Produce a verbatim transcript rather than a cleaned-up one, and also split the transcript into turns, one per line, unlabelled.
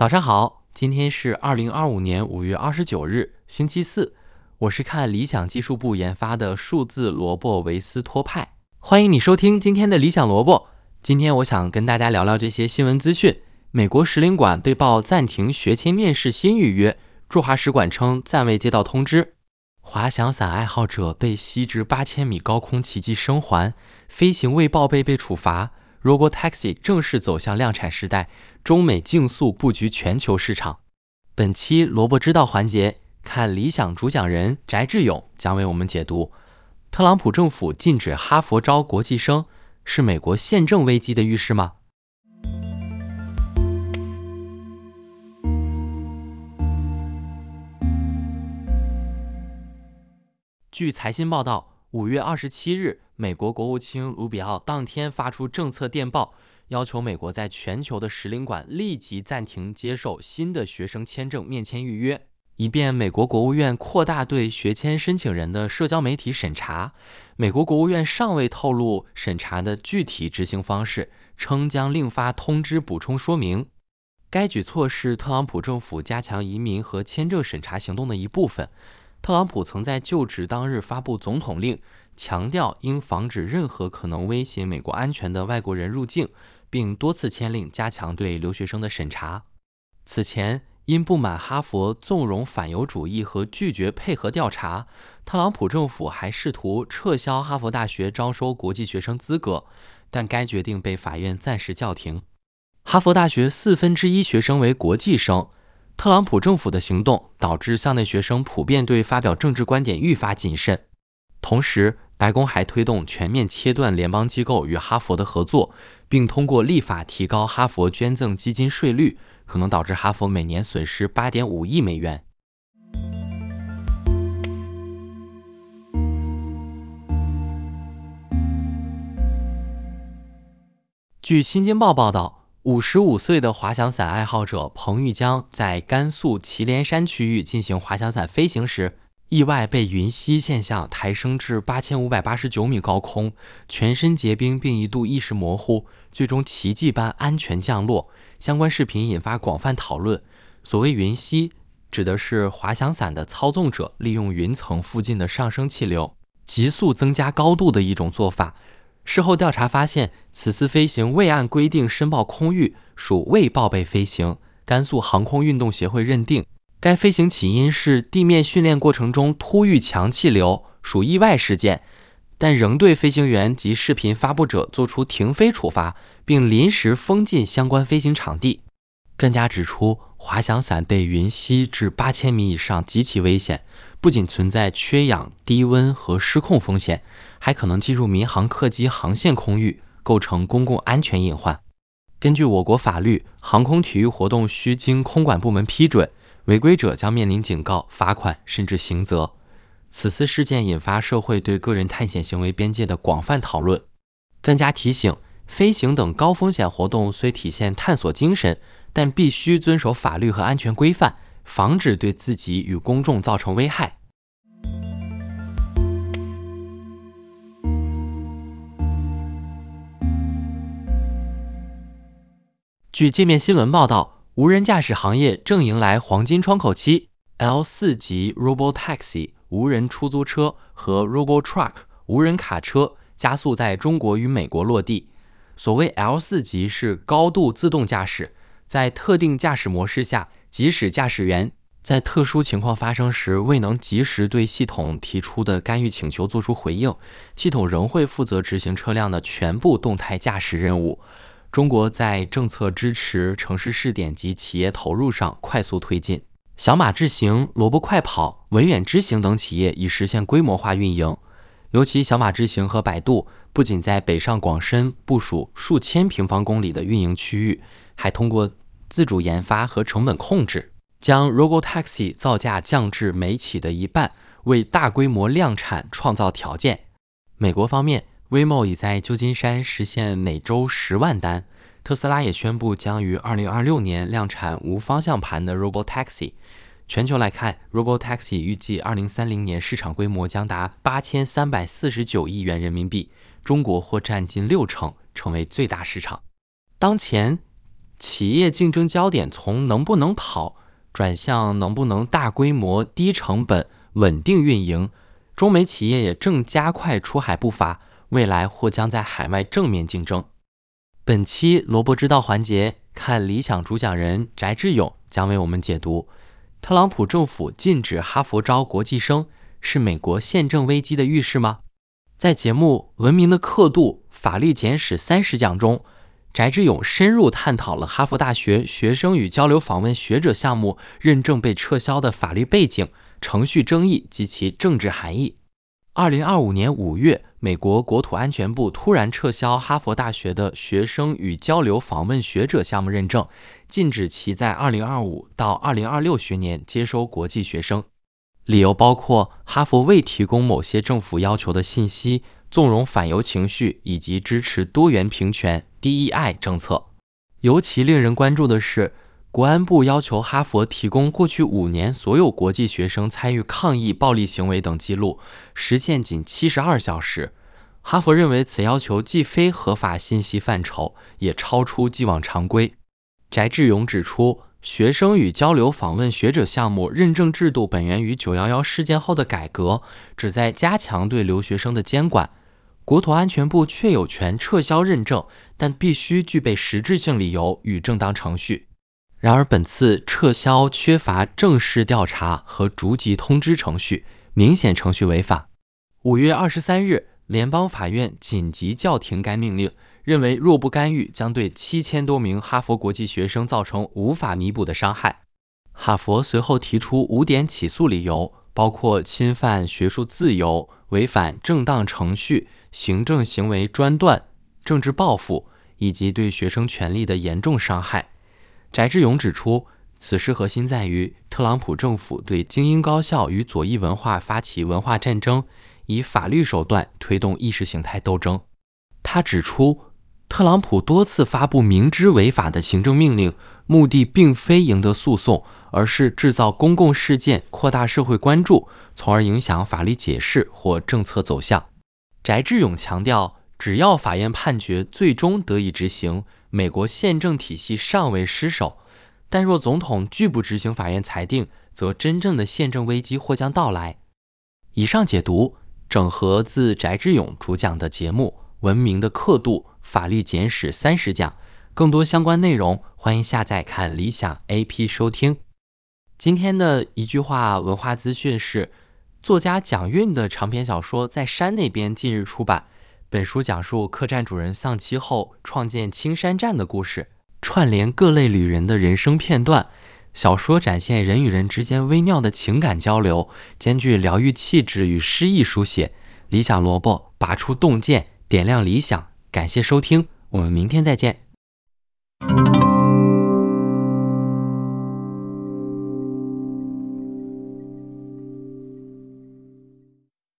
早上好，今天是二零二五年五月二十九日，星期四。我是看理想技术部研发的数字萝卜维斯托派。欢迎你收听今天的理想萝卜。今天我想跟大家聊聊这些新闻资讯。美国使领馆被曝暂停学签面试新预约，驻华使馆称暂未接到通知。滑翔伞爱好者被吸至八千米高空奇迹生还，飞行未报备被处罚。Robotaxi 正式走向量产时代，中美竞速布局全球市场。本期萝卜知道环节，看理想主讲人翟志勇将为我们解读特朗普政府禁止哈佛招国际生，是美国宪政危机的预示吗？据财新报道，五月二十七日，美国国务卿卢比奥当天发出政策电报，要求美国在全球的使领馆立即暂停接受新的学生签证面签预约，以便美国国务院扩大对学签申请人的社交媒体审查。美国国务院尚未透露审查的具体执行方式，称将另发通知补充说明。该举措是特朗普政府加强移民和签证审查行动的一部分。特朗普曾在就职当日发布总统令，强调应防止任何可能威胁美国安全的外国人入境，并多次签令加强对留学生的审查。此前，因不满哈佛纵容反犹主义和拒绝配合调查，特朗普政府还试图撤销哈佛大学招收国际学生资格，但该决定被法院暂时叫停。哈佛大学四分之一学生为国际生。特朗普政府的行动导致校内学生普遍对发表政治观点愈发谨慎。同时，白宫还推动全面切断联邦机构与哈佛的合作，并通过立法提高哈佛捐赠基金税率，可能导致哈佛每年损失 八点五亿美元。据新京报报道，五十五岁的滑翔伞爱好者彭玉江在甘肃祁连山区域进行滑翔伞飞行时，意外被云吸现象抬升至八千五百八十九米高空，全身结冰并一度意识模糊，最终奇迹般安全降落。相关视频引发广泛讨论。所谓云吸，指的是滑翔伞的操纵者利用云层附近的上升气流，急速增加高度的一种做法。事后调查发现，此次飞行未按规定申报空域，属未报备飞行。甘肃航空运动协会认定，该飞行起因是地面训练过程中突遇强气流，属意外事件，但仍对飞行员及视频发布者作出停飞处罚，并临时封禁相关飞行场地。专家指出，滑翔伞被云吸至八千米以上极其危险，不仅存在缺氧、低温和失控风险，还可能进入民航客机航线空域，构成公共安全隐患。根据我国法律，航空体育活动需经空管部门批准，违规者将面临警告、罚款甚至刑责。此次事件引发社会对个人探险行为边界的广泛讨论。专家提醒，飞行等高风险活动虽体现探索精神，但必须遵守法律和安全规范，防止对自己与公众造成危害。据界面新闻报道，无人驾驶行业正迎来黄金窗口期。L 四 级 Robotaxi 无人出租车和 Robotruck 无人卡车加速在中国与美国落地。所谓 L 四 级是高度自动驾驶，在特定驾驶模式下，即使驾驶员在特殊情况发生时未能及时对系统提出的干预请求做出回应，系统仍会负责执行车辆的全部动态驾驶任务。中国在政策支持、城市试点及企业投入上快速推进。小马智行、萝卜快跑、文远知行等企业已实现规模化运营。尤其小马智行和百度不仅在北上广深部署数千平方公里的运营区域，还通过自主研发和成本控制，将 Robotaxi 造价降至每起的一半，为大规模量产创造条件。美国方面，Waymo 已在旧金山实现每周十万单，特斯拉也宣布将于二零二六年量产无方向盘的 Robotaxi。全球来看 ，Robotaxi 预计二零三零年市场规模将达八千三百四十九亿元人民币，中国或占近六成，成为最大市场。当前企业竞争焦点从能不能跑转向能不能大规模、低成本、稳定运营。中美企业也正加快出海步伐，未来或将在海外正面竞争。本期萝卜知道环节，看理想主讲人翟志勇将为我们解读特朗普政府禁止哈佛招国际生，是美国宪政危机的预示吗？在节目《文明的刻度：法律简史三十讲》中，翟志勇深入探讨了哈佛大学学生与交流访问学者项目认证被撤销的法律背景、程序争议及其政治含义。二零二五年五月，美国国土安全部突然撤销哈佛大学的学生与交流访问学者项目认证，禁止其在二零二五到二零二六学年接收国际学生。理由包括哈佛未提供某些政府要求的信息、纵容反犹情绪以及支持多元平权 D E I 政策。尤其令人关注的是，国安部要求哈佛提供过去五年所有国际学生参与抗议暴力行为等记录，时限仅七十二小时。哈佛认为此要求既非合法信息范畴，也超出既往常规。翟志勇指出，学生与交流访问学者项目认证制度本源于九一一事件后的改革，旨在加强对留学生的监管。国土安全部确有权撤销认证，但必须具备实质性理由与正当程序。然而本次撤销缺乏正式调查和逐级通知程序，明显程序违法。五月二十三日，联邦法院紧急叫停该命令，认为若不干预，将对七千多名哈佛国际学生造成无法弥补的伤害。哈佛随后提出五点起诉理由，包括侵犯学术自由、违反正当程序、行政行为专断、政治报复以及对学生权利的严重伤害。翟志勇指出，此事核心在于特朗普政府对精英高校与左翼文化发起文化战争，以法律手段推动意识形态斗争。他指出，特朗普多次发布明知违法的行政命令，目的并非赢得诉讼，而是制造公共事件，扩大社会关注，从而影响法律解释或政策走向。翟志勇强调，只要法院判决最终得以执行，美国宪政体系尚未失守，但若总统拒不执行法院裁定，则真正的宪政危机或将到来。以上解读整合自翟志勇主讲的节目《文明的刻度：法律简史三十讲》，更多相关内容欢迎下载看理想 A P 收听。今天的一句话文化资讯是，作家蒋韵的长篇小说《在山那边》近日出版。本书讲述客栈主人丧妻后创建青山站的故事，串联各类旅人的人生片段。小说展现人与人之间微妙的情感交流，兼具疗愈气质与诗意书写。理想萝卜拔出洞见，点亮理想。感谢收听，我们明天再见。